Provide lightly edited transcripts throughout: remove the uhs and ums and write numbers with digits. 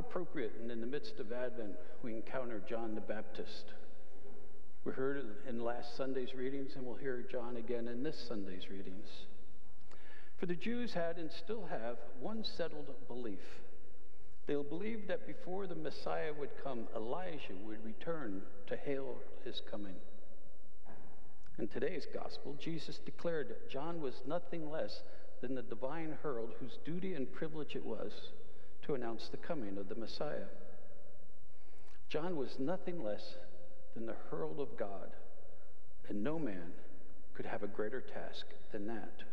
appropriate, and in the midst of Advent, we encounter John the Baptist. We heard it in last Sunday's readings, and we'll hear John again in this Sunday's readings. For the Jews had and still have one settled belief. They believed that before the Messiah would come, Elijah would return to hail his coming. In today's gospel, Jesus declared that John was nothing less than the divine herald whose duty and privilege it was to announce the coming of the Messiah. John was nothing less than the herald of God, and no man could have a greater task than that.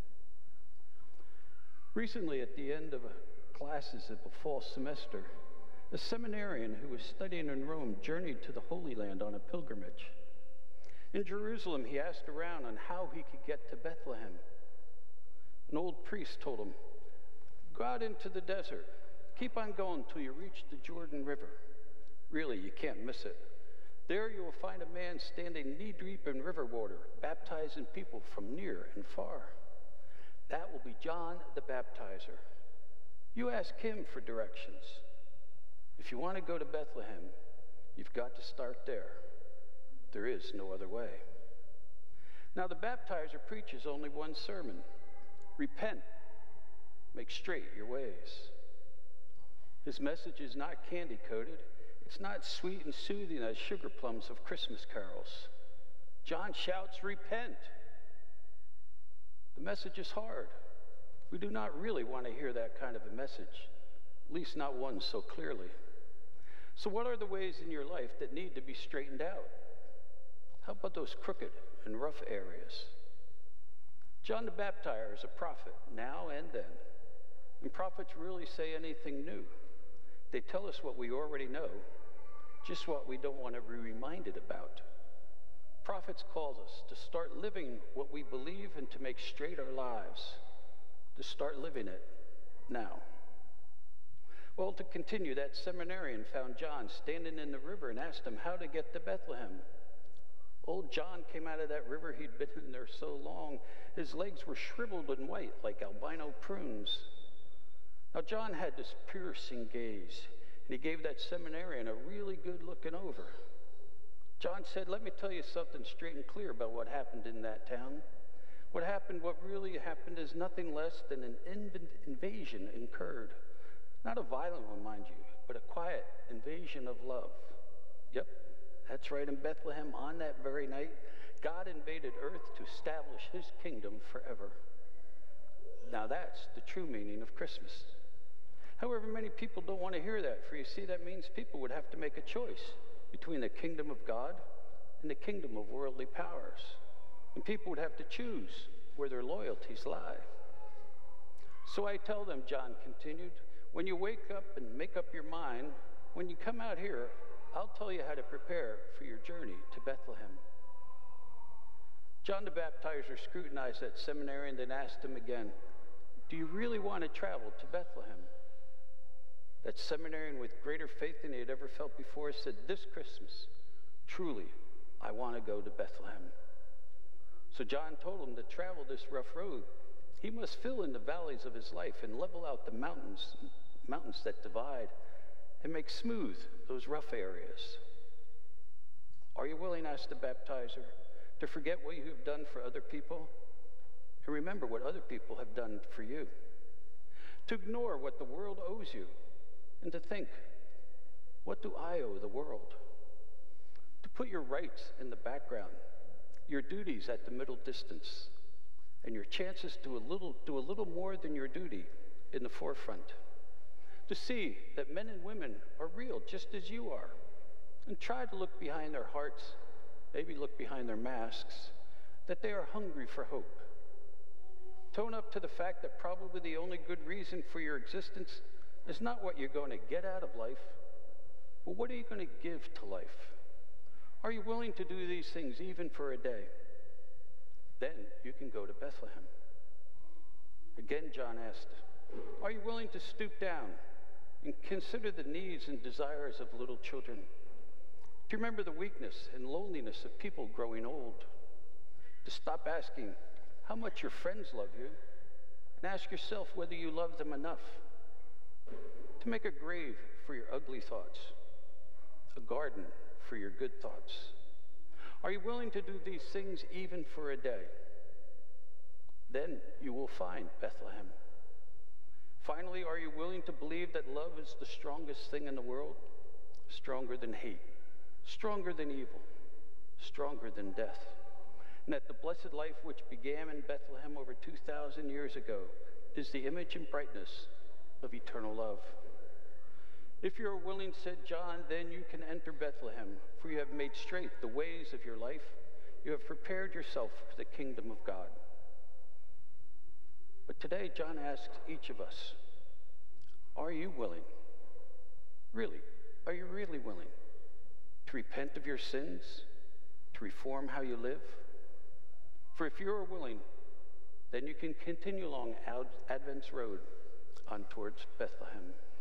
Recently, at the end of classes of a fall semester, a seminarian who was studying in Rome journeyed to the Holy Land on a pilgrimage. In Jerusalem, he asked around on how he could get to Bethlehem. An old priest told him, "Go out into the desert. Keep on going till you reach the Jordan River. Really, you can't miss it. There you will find a man standing knee-deep in river water, baptizing people from near and far. That will be John the Baptizer. You ask him for directions. If you want to go to Bethlehem, you've got to start there. There is no other way." Now, the baptizer preaches only one sermon: repent, make straight your ways. His message is not candy-coated. It's not sweet and soothing as sugar plums of Christmas carols. John shouts, "Repent." The message is hard. We do not really want to hear that kind of a message, at least not one so clearly. So what are the ways in your life that need to be straightened out? How about those crooked and rough areas? John the Baptizer is a prophet now and then. And prophets really say anything new. They tell us what we already know, just what we don't want to be reminded about. Prophets call us to start living what we believe and to make straight our lives, to start living it now. Well, to continue, that seminarian found John standing in the river and asked him how to get to Bethlehem. Old John came out of that river. He'd been in there so long, his legs were shriveled and white like albino prunes. Now, John had this piercing gaze, and he gave that seminarian a really good looking over. John said, "Let me tell you something straight and clear about what happened in that town. What really happened is nothing less than an invasion incurred. Not a violent one, mind you, but a quiet invasion of love. Yep, that's right, in Bethlehem on that very night, God invaded earth to establish his kingdom forever." Now that's the true meaning of Christmas. However, many people don't want to hear that, for you see, that means people would have to make a choice between the kingdom of God and the kingdom of worldly powers. And people would have to choose where their loyalties lie. "So I tell them," John continued, "when you wake up and make up your mind, when you come out here, I'll tell you how to prepare for your journey to Bethlehem." John the Baptizer scrutinized that seminarian, then asked him again, "Do you really want to travel to Bethlehem?" That seminarian, with greater faith than he had ever felt before, said, "This Christmas, truly, I want to go to Bethlehem." So John told him to travel this rough road. He must fill in the valleys of his life and level out the mountains that divide, and make smooth those rough areas. Are you willing, asked the baptizer, to forget what you have done for other people and remember what other people have done for you? To ignore what the world owes you and to think, what do I owe the world? To put your rights in the background, your duties at the middle distance, and your chances to do a little more than your duty in the forefront. To see that men and women are real just as you are, and try to look behind their hearts, maybe look behind their masks, that they are hungry for hope. Tone up to the fact that probably the only good reason for your existence is not what you're going to get out of life, but what are you going to give to life? Are you willing to do these things even for a day? Then you can go to Bethlehem. Again, John asked, are you willing to stoop down and consider the needs and desires of little children? To remember the weakness and loneliness of people growing old? To stop asking how much your friends love you and ask yourself whether you love them enough? To make a grave for for your ugly thoughts, a garden for your good thoughts? Are you willing to do these things even for a day? Then you will find Bethlehem. Finally, are you willing to believe that love is the strongest thing in the world? Stronger than hate, stronger than evil, stronger than death. And that the blessed life which began in Bethlehem over 2,000 years ago is the image and brightness of eternal love. If you are willing, said John, then you can enter Bethlehem, for you have made straight the ways of your life. You have prepared yourself for the kingdom of God. But today, John asks each of us, are you willing? Really, are you really willing to repent of your sins, to reform how you live? For if you are willing, then you can continue along Advent's road on towards Bethlehem.